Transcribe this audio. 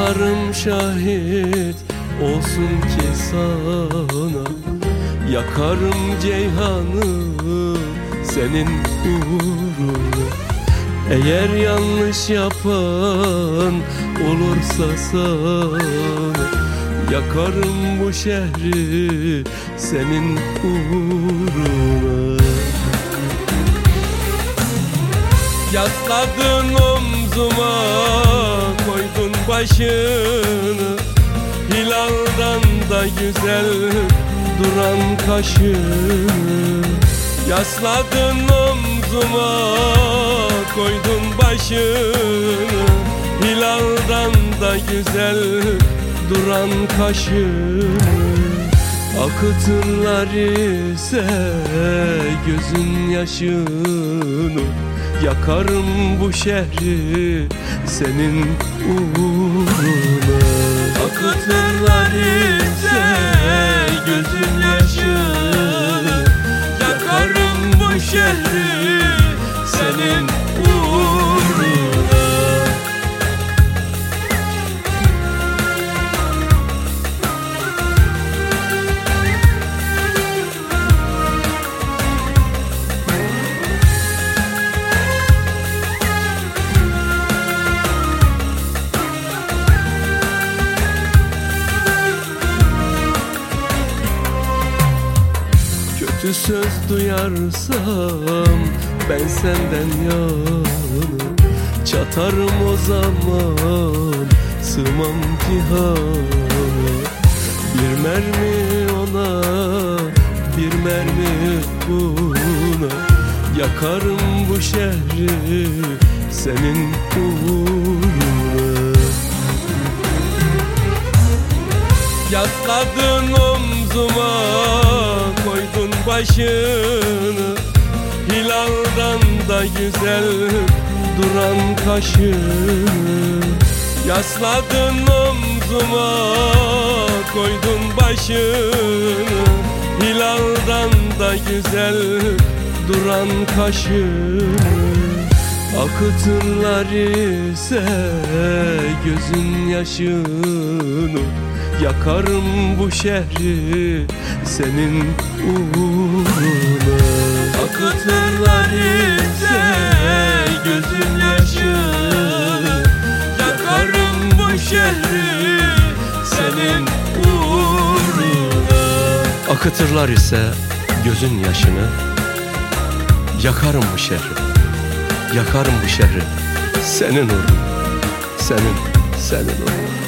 Dağlarım şahit olsun ki sana, yakarım ceyhanı senin uğruna. Eğer yanlış yapan olursa sana, yakarım bu şehri senin uğruna. Yasladın omzuma, koydun başını, hilaldan da güzel duran kaşını. Yasladın omzuma, koydun başını, hilaldan da güzel duran kaşını. Akıtırlar ise gözün yaşını, yakarım bu şehri senin uğruna. Akıtırlar ise gözün yaşını, yakarım bu şehri senin uğruna. Kötü söz duyarsam ben senden yana, çatarım o zaman, sığmam cihana. Bir mermi ona, bir mermi buna, yakarım bu şehri senin uğruna. Yasladın omzuma, koydun başını, hilaldan da güzel duran kaşını. Yasladın omzuma, koydun başını, hilaldan da güzel duran kaşını. Akıtırlar ise gözün yaşını, yakarım bu şehri senin uğruna. Akıtırlar ise gözün yaşını, yakarım bu şehri senin uğruna. Akıtırlar ise gözün yaşını, yakarım bu şehri, yakarım bu şehri senin uğruna, senin uğruna.